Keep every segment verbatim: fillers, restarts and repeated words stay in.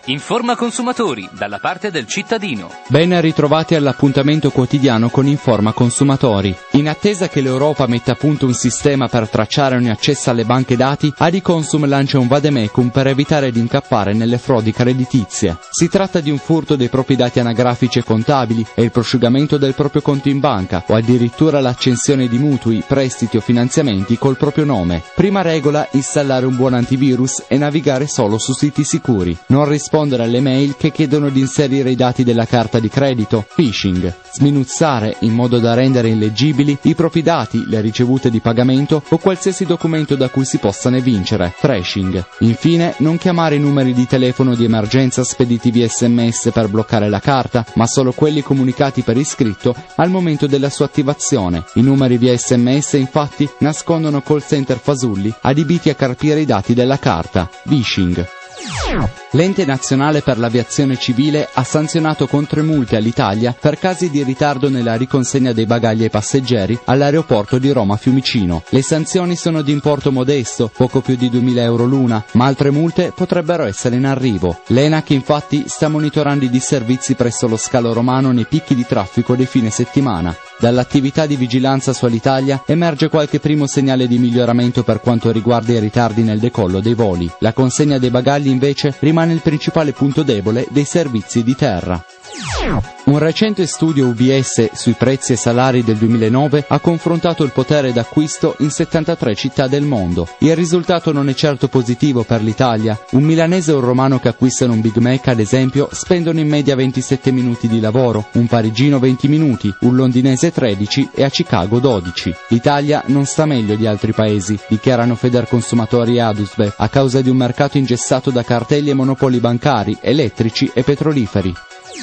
Informa consumatori, dalla parte del cittadino. Ben ritrovati all'appuntamento quotidiano con Informa Consumatori. In attesa che l'Europa metta a punto un sistema per tracciare ogni accesso alle banche dati, Adiconsum lancia un vademecum per evitare di incappare nelle frodi creditizie. Si tratta di un furto dei propri dati anagrafici e contabili e il prosciugamento del proprio conto in banca, o addirittura l'accensione di mutui, prestiti o finanziamenti col proprio nome. Prima regola: installare un buon antivirus e navigare solo su siti sicuri. Non rispondere alle mail che chiedono di inserire i dati della carta di credito. Phishing. Sminuzzare in modo da rendere illeggibili i propri dati, le ricevute di pagamento o qualsiasi documento da cui si possano evincere. Trashing. Infine, non chiamare i numeri di telefono di emergenza spediti via sms per bloccare la carta, ma solo quelli comunicati per iscritto al momento della sua attivazione. I numeri via sms infatti nascondono call center fasulli adibiti a carpire i dati della carta. Phishing. L'Ente Nazionale per l'Aviazione Civile ha sanzionato con tre multe all'Italia per casi di ritardo nella riconsegna dei bagagli ai passeggeri all'aeroporto di Roma Fiumicino. Le sanzioni sono di importo modesto, poco più di duemila euro l'una, ma altre multe potrebbero essere in arrivo. L'ENAC infatti sta monitorando i disservizi presso lo scalo romano nei picchi di traffico dei fine settimana. Dall'attività di vigilanza su Alitalia emerge qualche primo segnale di miglioramento per quanto riguarda i ritardi nel decollo dei voli. La consegna dei bagagli invece rimane il principale punto debole dei servizi di terra. Un recente studio U B S sui prezzi e salari del duemilanove ha confrontato il potere d'acquisto in settantatré città del mondo. Il risultato non è certo positivo per l'Italia. Un milanese e un romano che acquistano un Big Mac, ad esempio, spendono in media ventisette minuti di lavoro, un parigino venti minuti, un londinese tredici e a Chicago dodici. L'Italia non sta meglio di altri paesi, dichiarano Federconsumatori e Adusbef, a causa di un mercato ingessato da cartelli e monopoli bancari, elettrici e petroliferi.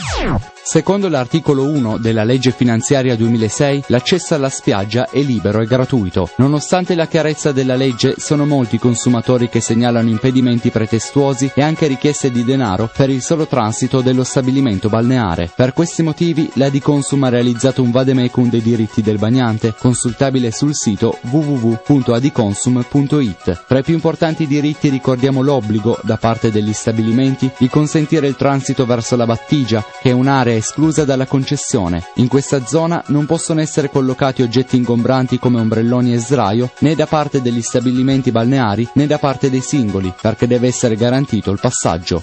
Secondo l'articolo uno della legge finanziaria duemilasei, l'accesso alla spiaggia è libero e gratuito. Nonostante la chiarezza della legge, sono molti i consumatori che segnalano impedimenti pretestuosi e anche richieste di denaro per il solo transito dello stabilimento balneare. Per questi motivi, l'Adiconsum ha realizzato un vademecum dei diritti del bagnante, consultabile sul sito w w w punto adiconsum punto i t. Tra i più importanti diritti ricordiamo l'obbligo, da parte degli stabilimenti, di consentire il transito verso la battigia, che è un'area esclusa dalla concessione. In questa zona non possono essere collocati oggetti ingombranti come ombrelloni e sdraio, né da parte degli stabilimenti balneari né da parte dei singoli, perché deve essere garantito il passaggio.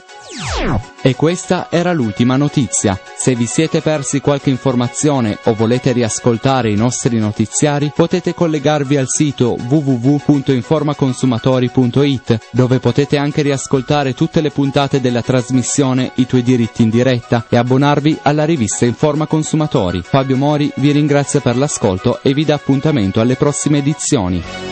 E questa era l'ultima notizia. Se vi siete persi qualche informazione o volete riascoltare i nostri notiziari, potete collegarvi al sito w w w punto informaconsumatori punto i t, dove potete anche riascoltare tutte le puntate della trasmissione I tuoi diritti in diretta e abbonarvi alla rivista Informa Consumatori. Fabio Mori vi ringrazia per l'ascolto e vi dà appuntamento alle prossime edizioni.